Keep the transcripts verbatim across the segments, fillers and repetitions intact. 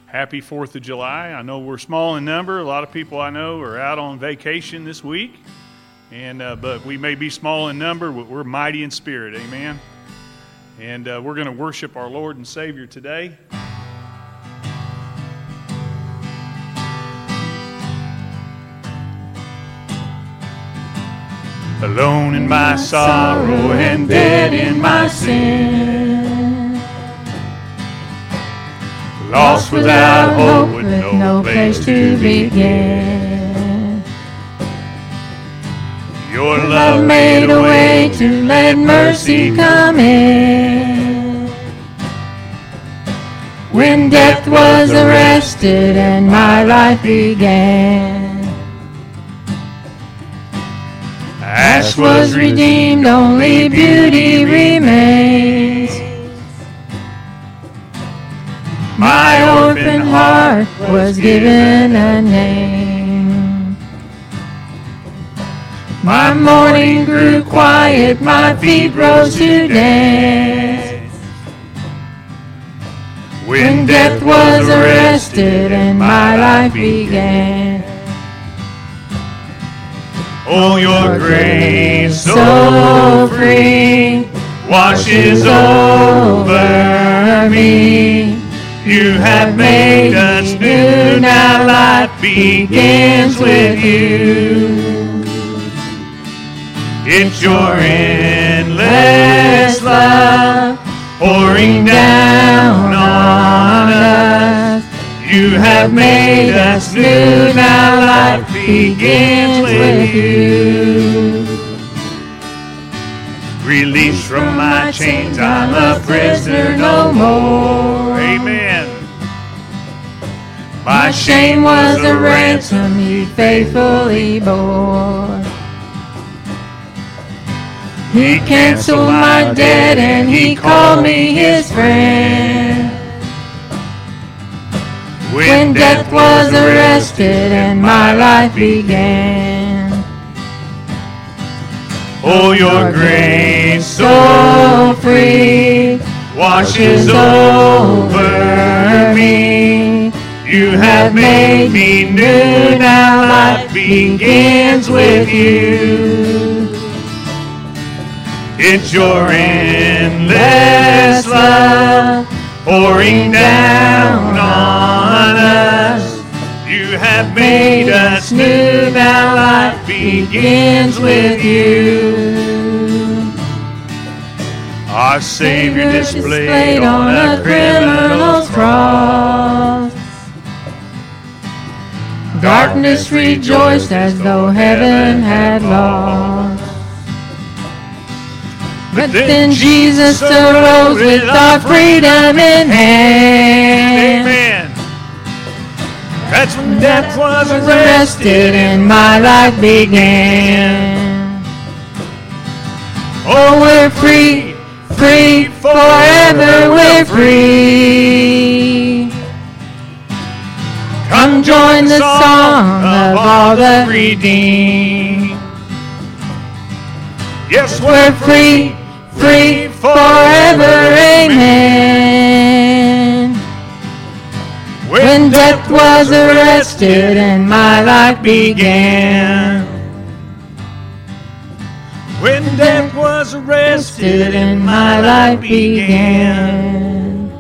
Happy fourth of July. I know we're small in number. A lot of people I know are out on vacation this week. and uh, But we may be small in number, but we're mighty in spirit. Amen. And uh, we're going to worship our Lord and Savior today. Alone in my sorrow and dead in my sin, lost without hope with no place to begin. Your love made a way to let mercy come in. When death was arrested and my life began, ash was redeemed, only beauty remains. My orphan heart was given a name. My mourning grew quiet, my feet rose to dance. When death was arrested and my life began. Oh, your grace so free washes over me. You have made us new, now life begins with you. It's your endless love pouring down on us. You have made us new, now life begins with you. Released from my chains, I'm a prisoner no more. Amen. My shame was a ransom you faithfully bore. He canceled my debt and he called me his friend. When death was arrested and my life began. Oh, your grace so free washes over me. You have made me new, now life begins with you. It's your endless love pouring down on us. You have made us new, now life begins with you. Our Savior displayed on a criminal's cross. Darkness rejoiced as though heaven had lost. But then Jesus arose with our freedom in hand. Amen. That's when death was arrested and my life began. Oh, we're free, free, forever we're free. Come join the song of all the redeemed. Yes, we're free, free forever, amen. When death was arrested and my life began. When death was arrested and my life began.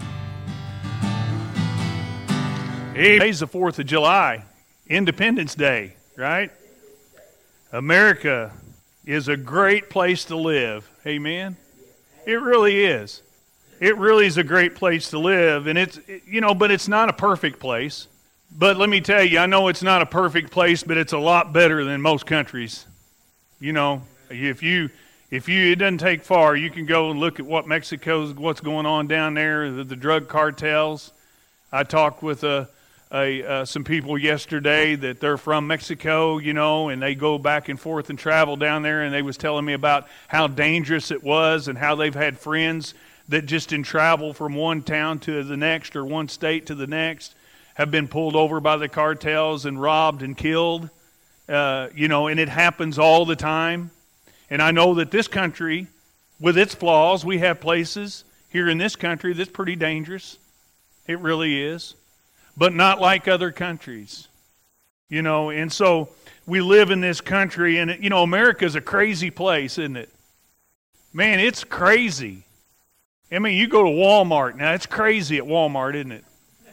Today's the fourth of July, Independence Day, right? America is a great place to live. Amen. It really is. It really is a great place to live, and it's, you know, but it's not a perfect place. But let me tell you, I know it's not a perfect place, but it's a lot better than most countries. You know, if you if you it doesn't take far, you can go and look at what Mexico's what's going on down there, the, the drug cartels. I talked with a A, uh, some people yesterday that they're from Mexico, you know, and they go back and forth and travel down there, and they was telling me about how dangerous it was and how they've had friends that just in travel from one town to the next or one state to the next have been pulled over by the cartels and robbed and killed, uh, you know, and it happens all the time. And I know that this country, with its flaws, we have places here in this country that's pretty dangerous. It really is. but not like other countries. You know, and so we live in this country, and, you know, America's a crazy place, isn't it? Man, it's crazy. I mean, you go to Walmart. Now, it's crazy at Walmart, isn't it?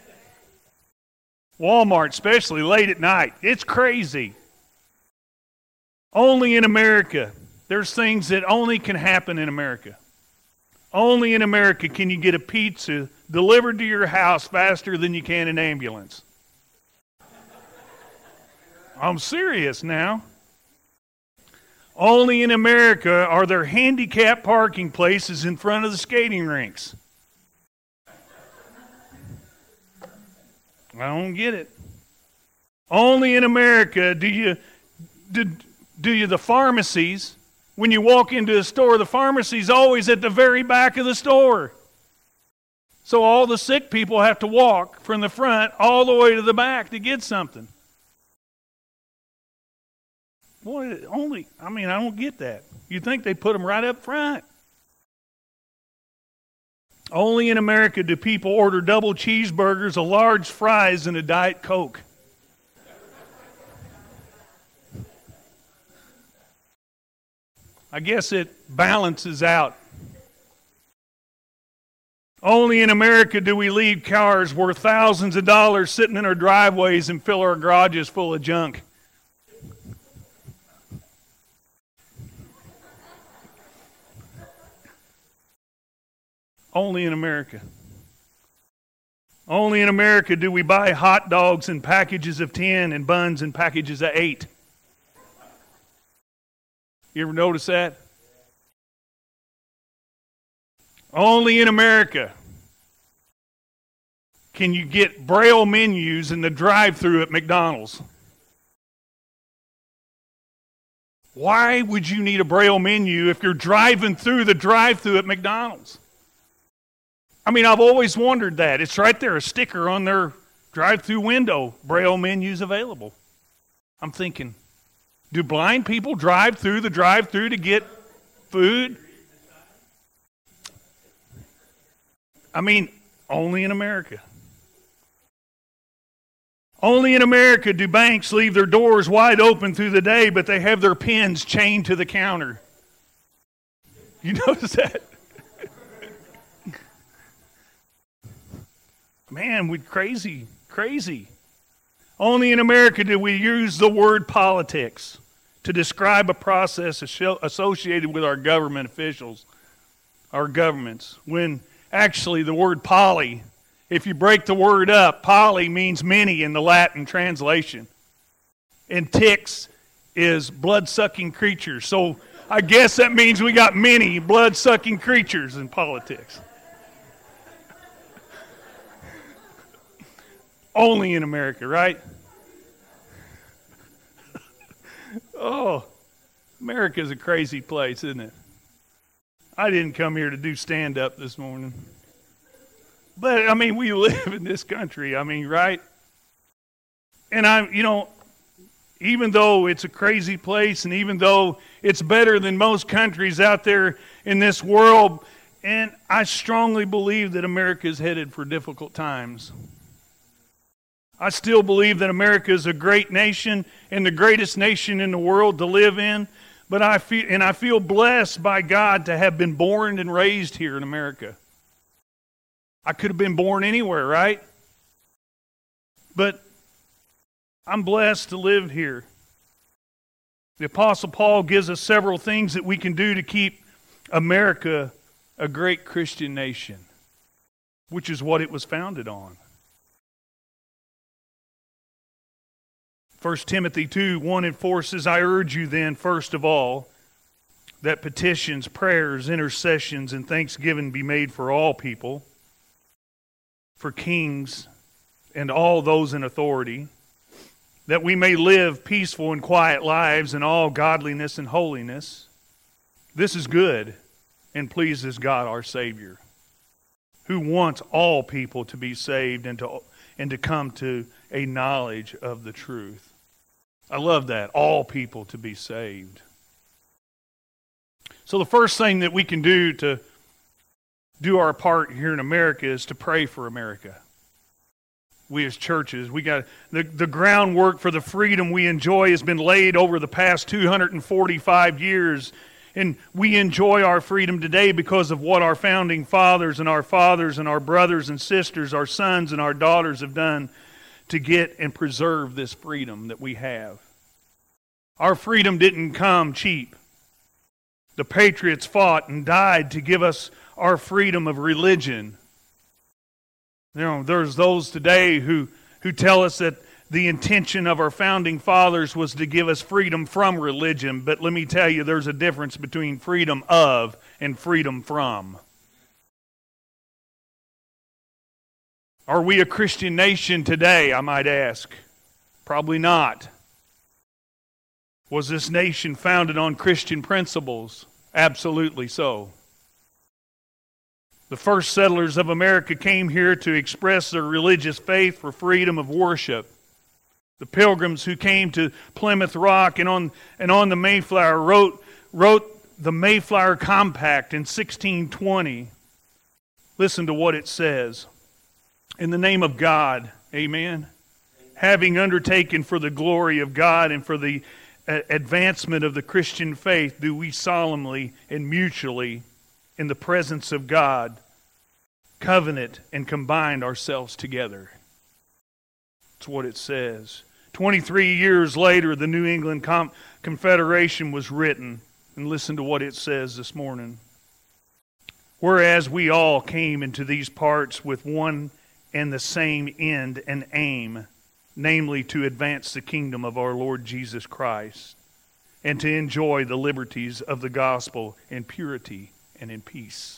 Walmart, especially late at night. It's crazy. Only in America. There's things that only can happen in America. Only in America can you get a pizza delivered to your house faster than you can an ambulance. I'm serious now. Only in America are there handicapped parking places in front of the skating rinks. I don't get it. Only in America do you do, do you the pharmacies, when you walk into a store, the pharmacy's always at the very back of the store. So all the sick people have to walk from the front all the way to the back to get something. Boy, only, I mean, I don't get that. You'd think they put them right up front. Only in America do people order double cheeseburgers, a large fries, and a Diet Coke. I guess it balances out. Only in America do we leave cars worth thousands of dollars sitting in our driveways and fill our garages full of junk. Only in America. Only in America do we buy hot dogs in packages of ten and buns in packages of eight. You ever notice that? Only in America can you get Braille menus in the drive-thru at McDonald's. Why would you need a Braille menu if you're driving through the drive-thru at McDonald's? I mean, I've always wondered that. It's right there, a sticker on their drive-thru window, Braille menus available. I'm thinking, do blind people drive through the drive-thru to get food? I mean, only in America. Only in America do banks leave their doors wide open through the day, but they have their pens chained to the counter. You notice that? Man, we crazy, crazy. Only in America do we use the word politics to describe a process associated with our government officials, our governments, when actually the word poly, if you break the word up, poly means many in the Latin translation. And ticks is blood-sucking creatures. So I guess that means we got many blood-sucking creatures in politics. Only in America, right? Oh, America's a crazy place, isn't it? I didn't come here to do stand-up this morning. But, I mean, we live in this country, I mean, right? And I'm, you know, even though it's a crazy place and even though it's better than most countries out there in this world, and I strongly believe that America is headed for difficult times. I still believe that America is a great nation and the greatest nation in the world to live in. But I feel, and I feel blessed by God to have been born and raised here in America. I could have been born anywhere, right? But I'm blessed to live here. The Apostle Paul gives us several things that we can do to keep America a great Christian nation, which is what it was founded on. First Timothy two, one and four says, I urge you then, first of all, that petitions, prayers, intercessions, and thanksgiving be made for all people, for kings and all those in authority, that we may live peaceful and quiet lives in all godliness and holiness. This is good and pleases God our Savior, who wants all people to be saved and to, and to come to a knowledge of the truth. I love that. All people to be saved. So the first thing that we can do to do our part here in America is to pray for America. We as churches, we got the, the groundwork for the freedom we enjoy has been laid over the past two hundred forty-five years. And we enjoy our freedom today because of what our founding fathers and our fathers and our brothers and sisters, our sons and our daughters have done to get and preserve this freedom that we have. Our freedom didn't come cheap. The patriots fought and died to give us our freedom of religion. You know, there's those today who, who tell us that the intention of our founding fathers was to give us freedom from religion. But let me tell you, there's a difference between freedom of and freedom from. Are we a Christian nation today, I might ask? Probably not. Was this nation founded on Christian principles? Absolutely so. The first settlers of America came here to express their religious faith for freedom of worship. The pilgrims who came to Plymouth Rock and on and on the Mayflower wrote wrote the Mayflower Compact in sixteen twenty. Listen to what it says. In the name of God, amen. Having undertaken for the glory of God and for the advancement of the Christian faith, do we solemnly and mutually, in the presence of God, covenant and combine ourselves together. That's what it says. twenty-three years later, the New England Com- Confederation was written. And listen to what it says this morning. Whereas we all came into these parts with one and the same end and aim, namely to advance the kingdom of our Lord Jesus Christ and to enjoy the liberties of the gospel in purity and in peace.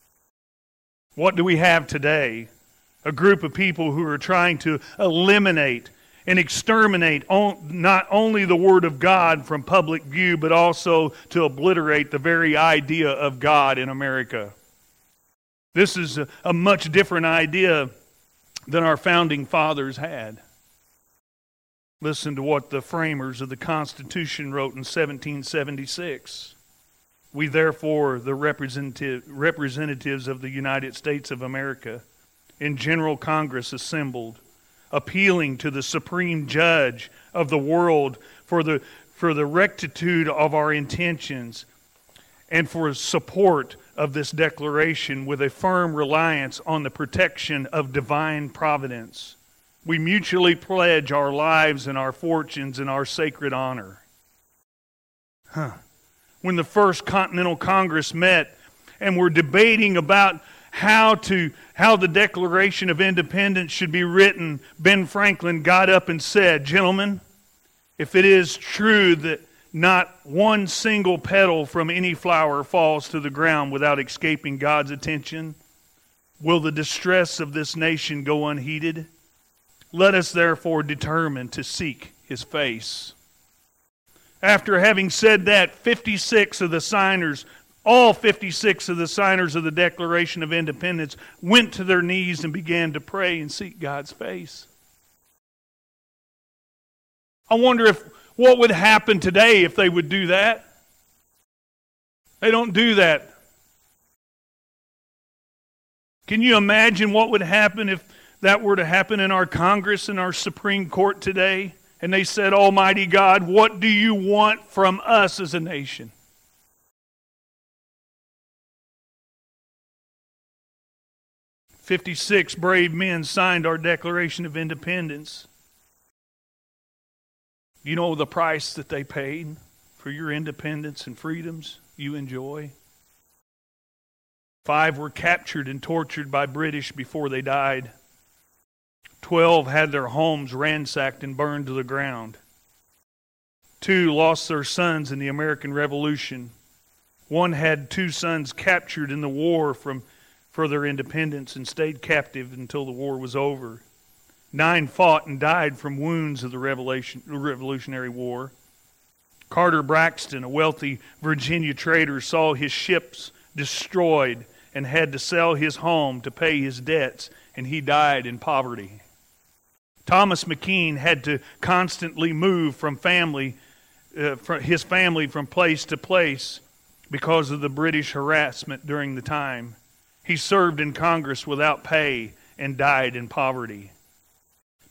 What do we have today? A group of people who are trying to eliminate and exterminate not only the Word of God from public view, but also to obliterate the very idea of God in America. This is a, a much different idea than our founding fathers had. Listen to what the framers of the Constitution wrote in seventeen seventy-six. We therefore, the representative, representatives of the United States of America, in General Congress assembled, appealing to the Supreme Judge of the world for the, for the rectitude of our intentions and for support of this declaration with a firm reliance on the protection of divine providence. We mutually pledge our lives and our fortunes and our sacred honor. Huh. When the First Continental Congress met and were debating about how to how the Declaration of Independence should be written, Ben Franklin got up and said, "Gentlemen, if it is true that not one single petal from any flower falls to the ground without escaping God's attention, will the distress of this nation go unheeded? Let us therefore determine to seek His face." After having said that, fifty-six of the signers, all fifty-six of the signers of the Declaration of Independence went to their knees and began to pray and seek God's face. I wonder if what would happen today if they would do that. They don't do that. Can you imagine what would happen if that were to happen in our Congress and our Supreme Court today? And they said, "Almighty God, what do you want from us as a nation?" Fifty-six brave men signed our Declaration of Independence. You know the price that they paid for your independence and freedoms you enjoy? Five were captured and tortured by British before they died. Twelve had their homes ransacked and burned to the ground. Two lost their sons in the American Revolution. One had two sons captured in the war from, for their independence and stayed captive until the war was over. Nine fought and died from wounds of the Revolution, Revolutionary War. Carter Braxton, a wealthy Virginia trader, saw his ships destroyed and had to sell his home to pay his debts, and he died in poverty. Thomas McKean had to constantly move from family, uh, from his family from place to place because of the British harassment during the time. He served in Congress without pay and died in poverty.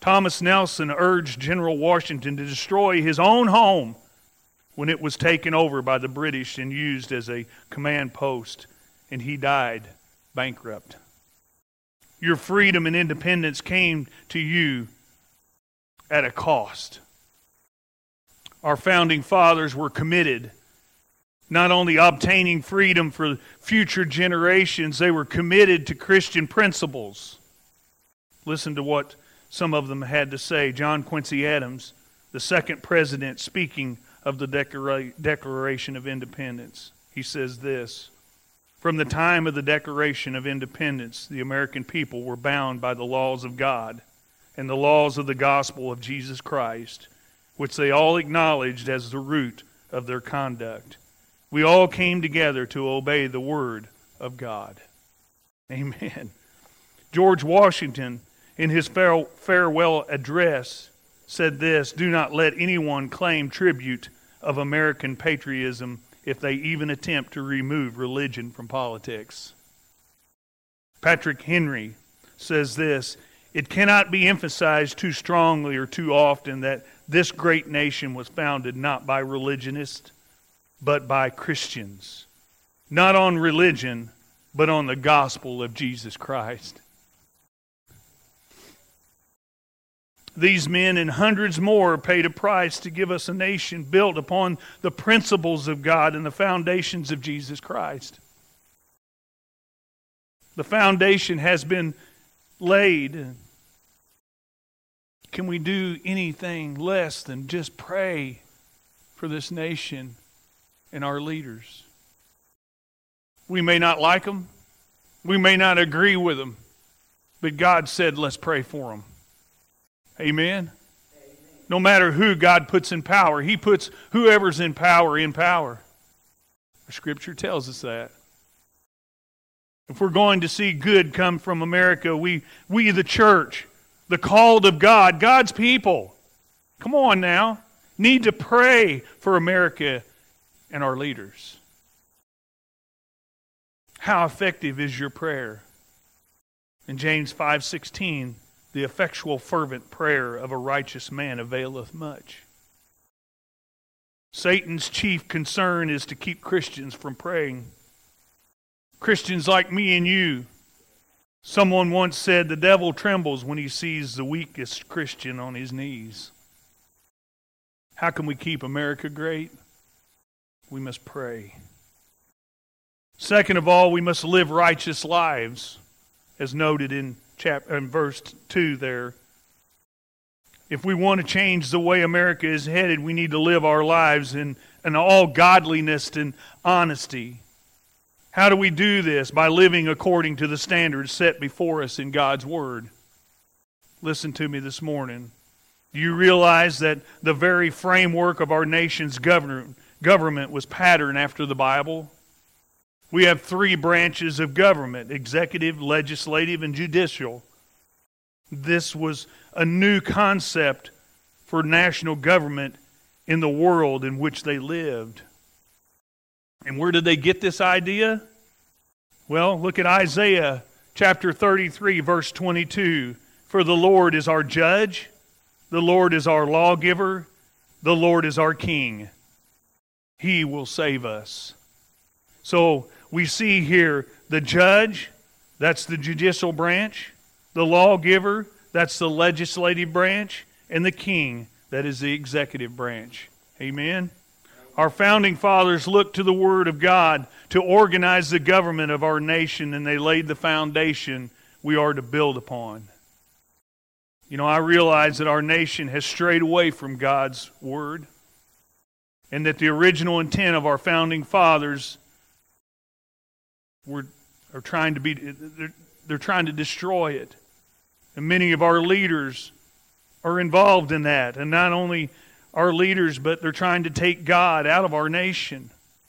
Thomas Nelson urged General Washington to destroy his own home when it was taken over by the British and used as a command post, and he died bankrupt. Your freedom and independence came to you at a cost. Our founding fathers were committed not only obtaining freedom for future generations, they were committed to Christian principles. Listen to what some of them had to say. John Quincy Adams, the second president, speaking of the Declara- Declaration of Independence, he says this: "From the time of the Declaration of Independence, the American people were bound by the laws of God and the laws of the gospel of Jesus Christ, which they all acknowledged as the root of their conduct. We all came together to obey the word of God." Amen. George Washington, in his farewell address, said this: "Do not let anyone claim tribute of American patriotism if they even attempt to remove religion from politics." Patrick Henry says this: "It cannot be emphasized too strongly or too often that this great nation was founded not by religionists, but by Christians. Not on religion, but on the gospel of Jesus Christ." These men and hundreds more paid a price to give us a nation built upon the principles of God and the foundations of Jesus Christ. The foundation has been laid. Can we do anything less than just pray for this nation and our leaders? We may not like them. We may not agree with them. But God said, let's pray for them. Amen? Amen. No matter who God puts in power, He puts whoever's in power in power. The Scripture tells us that. If we're going to see good come from America, we, we the church, the called of God, God's people, come on now, need to pray for America and our leaders. How effective is your prayer? In James five sixteen, the effectual fervent prayer of a righteous man availeth much. Satan's chief concern is to keep Christians from praying. Christians like me and you. Someone once said the devil trembles when he sees the weakest Christian on his knees. How can we keep America great? We must pray. Second of all, we must live righteous lives, as noted in chapter in verse two there. If we want to change the way America is headed, we need to live our lives in, in all godliness and honesty. How do we do this? By living according to the standards set before us in God's Word. Listen to me this morning. Do you realize that the very framework of our nation's government, government was patterned after the Bible? We have three branches of government: executive, legislative, and judicial. This was a new concept for national government in the world in which they lived. And where did they get this idea? Well, look at Isaiah chapter thirty-three, verse twenty-two. "For the Lord is our judge, the Lord is our lawgiver, the Lord is our king. He will save us." So we see here the judge, that's the judicial branch, the lawgiver, that's the legislative branch, and the king, that is the executive branch. Amen? Our founding fathers looked to the Word of God to organize the government of our nation, and they laid the foundation we are to build upon. You know, I realize that our nation has strayed away from God's Word, and that the original intent of our founding fathers were are trying to be they're, they're trying to destroy it. And many of our leaders are involved in that. And not only our leaders, but they're trying to take God out of our nation.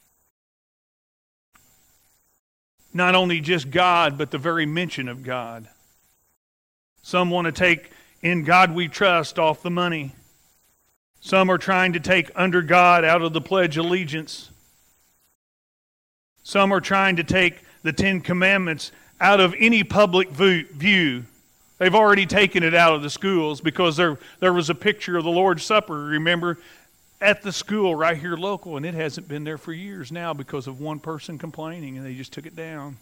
Not only just God, but the very mention of God. Some want to take "In God We Trust" off the money. Some are trying to take "Under God" out of the Pledge of Allegiance. Some are trying to take the Ten Commandments out of any public view They've already taken it out of the schools because there, there was a picture of the Lord's Supper, remember, at the school right here local, and it hasn't been there for years now because of one person complaining, and they just took it down.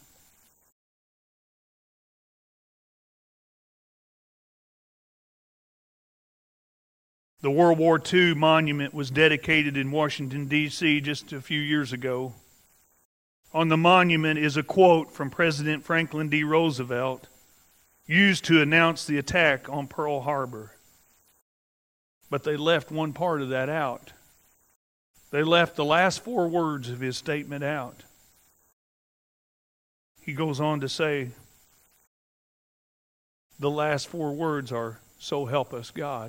The World War Two monument was dedicated in Washington, D C just a few years ago. On the monument is a quote from President Franklin D. Roosevelt, used to announce the attack on Pearl Harbor. But they left one part of that out. They left the last four words of his statement out. He goes on to say, the last four words are, "So help us God."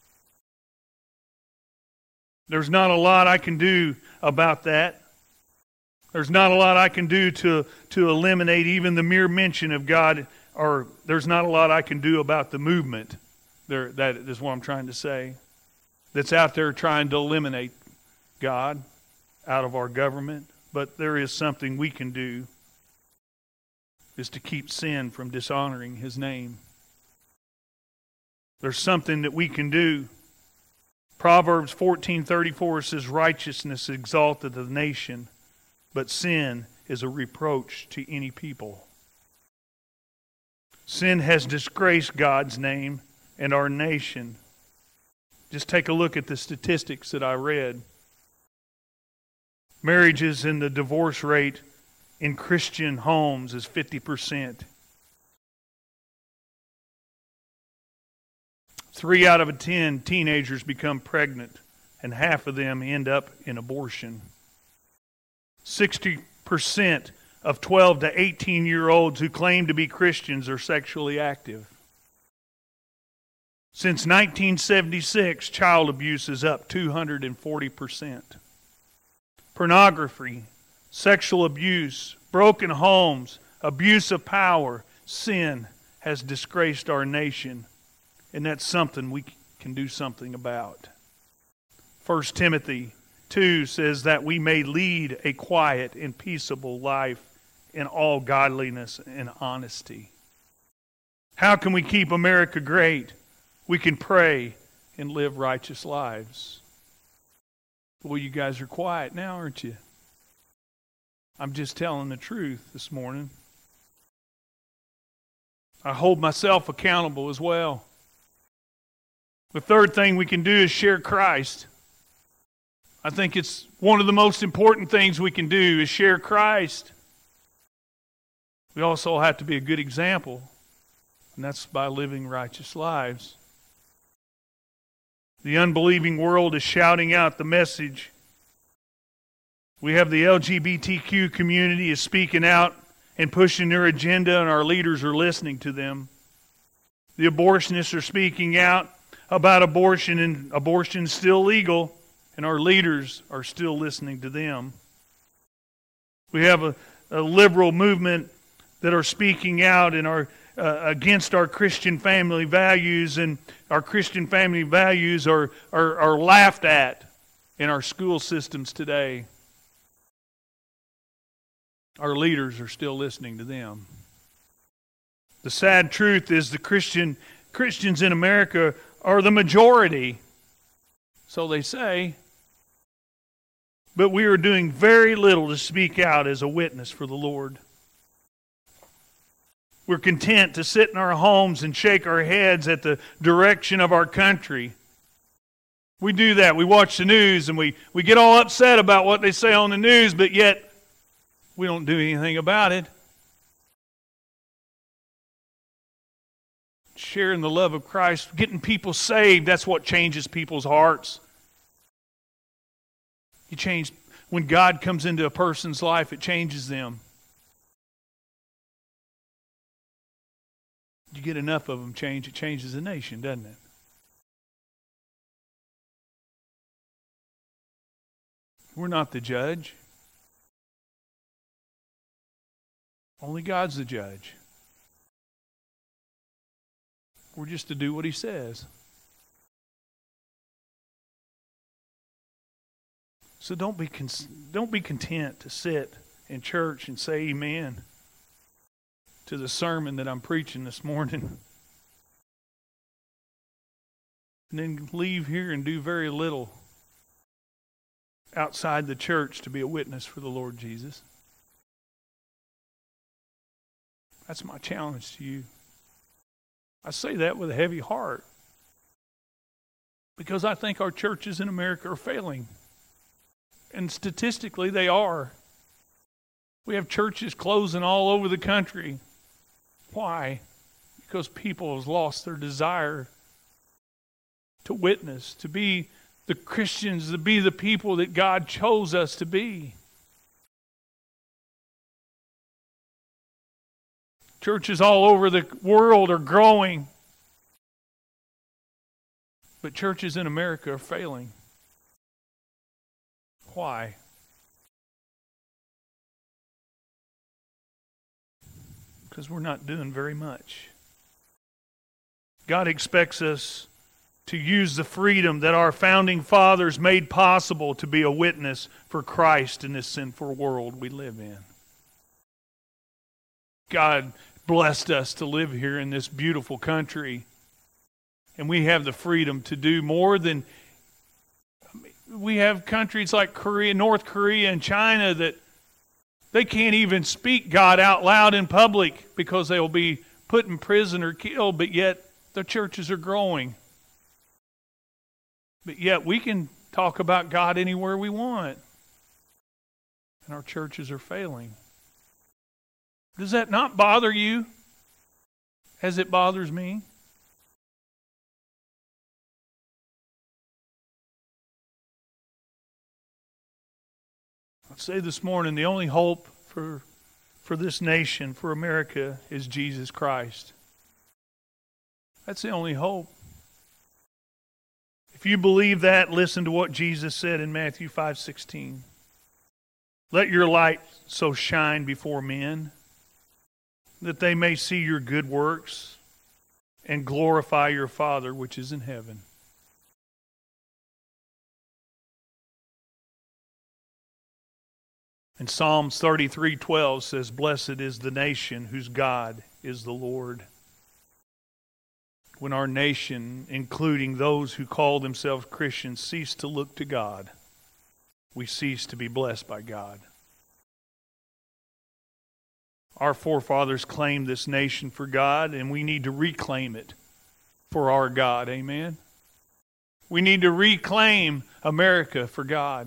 There's not a lot I can do about that. There's not a lot I can do to, to eliminate even the mere mention of God, or there's not a lot I can do about the movement. There, that is what I'm trying to say. That's out there trying to eliminate God out of our government. But there is something we can do, is to keep sin from dishonoring His name. There's something that we can do. Proverbs fourteen thirty-four says, righteousness exalteth the nation, but sin is a reproach to any people. Sin has disgraced God's name and our nation. Just take a look at the statistics that I read. Marriages and the divorce rate in Christian homes is fifty percent. Three out of ten teenagers become pregnant, and half of them end up in abortion. sixty percent of twelve to eighteen-year-olds who claim to be Christians are sexually active. Since nineteen seventy-six, child abuse is up two hundred forty percent. Pornography, sexual abuse, broken homes, abuse of power, sin has disgraced our nation. And that's something we can do something about. First Timothy two says that we may lead a quiet and peaceable life in all godliness and honesty. How can we keep America great? We can pray and live righteous lives. Well, you guys are quiet now, aren't you? I'm just telling the truth this morning. I hold myself accountable as well. The third thing we can do is share Christ. I think it's one of the most important things we can do is share Christ. We also have to be a good example, and that's by living righteous lives. The unbelieving world is shouting out the message. We have the L G B T Q community is speaking out and pushing their agenda, and our leaders are listening to them. The abortionists are speaking out about abortion, and abortion is still legal, and our leaders are still listening to them. We have a, a liberal movement that are speaking out and are uh, against our Christian family values, and our Christian family values are, are, are laughed at in our school systems today. Our leaders are still listening to them. The sad truth is the Christian Christians in America are the majority, so they say. But we are doing very little to speak out as a witness for the Lord. We're content to sit in our homes and shake our heads at the direction of our country. We do that. We watch the news and we, we get all upset about what they say on the news, but yet we don't do anything about it. Sharing the love of Christ, getting people saved, that's what changes people's hearts. You change, when God comes into a person's life, it changes them. You get enough of them change, it changes a nation, doesn't it? We're not the judge. Only God's the judge. We're just to do what He says. So don't be con- don't be content to sit in church and say amen to the sermon that I'm preaching this morning. and then leave here and do very little outside the church to be a witness for the Lord Jesus. That's my challenge to you. I say that with a heavy heart because I think our churches in America are failing. And statistically, they are. We have churches closing all over the country. Why? Because people have lost their desire to witness, to be the Christians, to be the people that God chose us to be. Churches all over the world are growing, but churches in America are failing. Why? Because we're not doing very much. God expects us to use the freedom that our founding fathers made possible to be a witness for Christ in this sinful world we live in. God blessed us to live here in this beautiful country, and we have the freedom to do more than... We have countries like Korea, North Korea and China that they can't even speak God out loud in public because they'll be put in prison or killed, but yet the churches are growing. But yet we can talk about God anywhere we want. And our churches are failing. Does that not bother you as it bothers me? I'll say this morning, the only hope for, for this nation, for America, is Jesus Christ. That's the only hope. If you believe that, listen to what Jesus said in Matthew five sixteen. Let your light so shine before men that they may see your good works and glorify your Father which is in heaven. And Psalms thirty-three twelve says, Blessed is the nation whose God is the Lord. When our nation, including those who call themselves Christians, cease to look to God, we cease to be blessed by God. Our forefathers claimed this nation for God, and we need to reclaim it for our God. Amen? We need to reclaim America for God.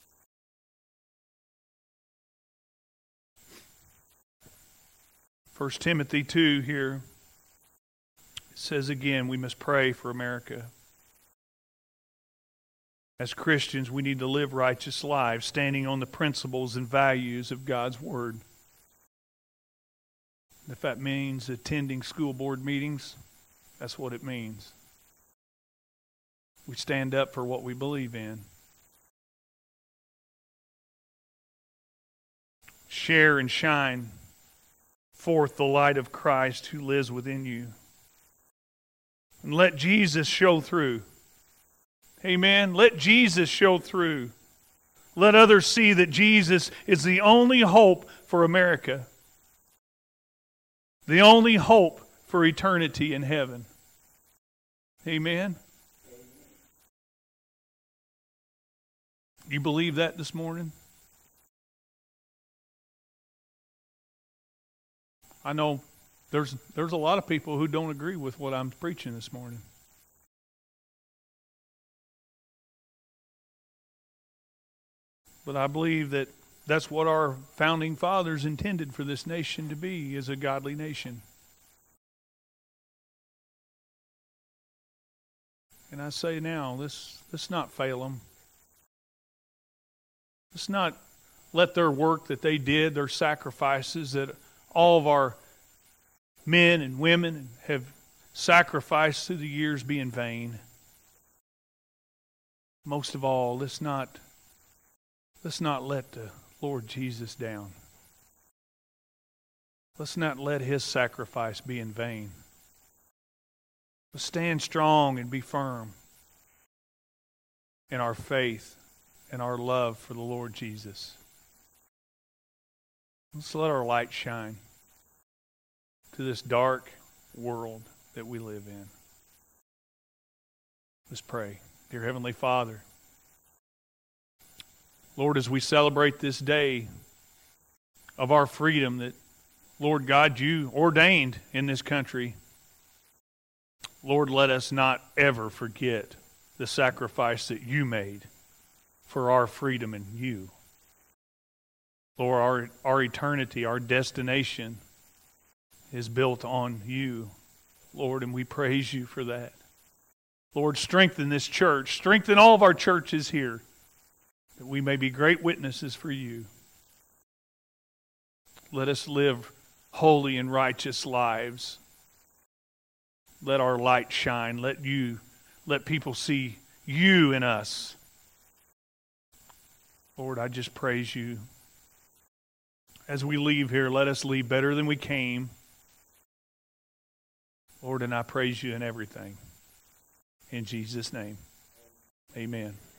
First Timothy two here, it says again, we must pray for America. As Christians, we need to live righteous lives, standing on the principles and values of God's Word. If that means attending school board meetings, that's what it means. We stand up for what we believe in. Share and shine forth the light of Christ who lives within you. And let Jesus show through. Amen. Let Jesus show through. Let others see that Jesus is the only hope for America. The only hope for eternity in heaven. Amen. You believe that this morning? I know there's there's a lot of people who don't agree with what I'm preaching this morning. But I believe that that's what our founding fathers intended for this nation to be, is a godly nation. And I say now, let's, let's not fail them. Let's not let their work that they did, their sacrifices that all of our men and women have sacrificed through the years be in vain. Most of all, let's not let's not let the Lord Jesus down. Let's not let His sacrifice be in vain. Let's stand strong and be firm in our faith and our love for the Lord Jesus. Let's let our light shine to this dark world that we live in. Let's pray. Dear Heavenly Father, Lord, as we celebrate this day of our freedom that, Lord God, you ordained in this country, Lord, let us not ever forget the sacrifice that you made for our freedom in you. Lord, our, our eternity, our destination is built on you, Lord, and we praise you for that. Lord, strengthen this church. Strengthen all of our churches here, that we may be great witnesses for you. Let us live holy and righteous lives. Let our light shine. Let you, let people see you in us. Lord, I just praise you. As we leave here, let us leave better than we came. Lord, and I praise you in everything. In Jesus' name, amen.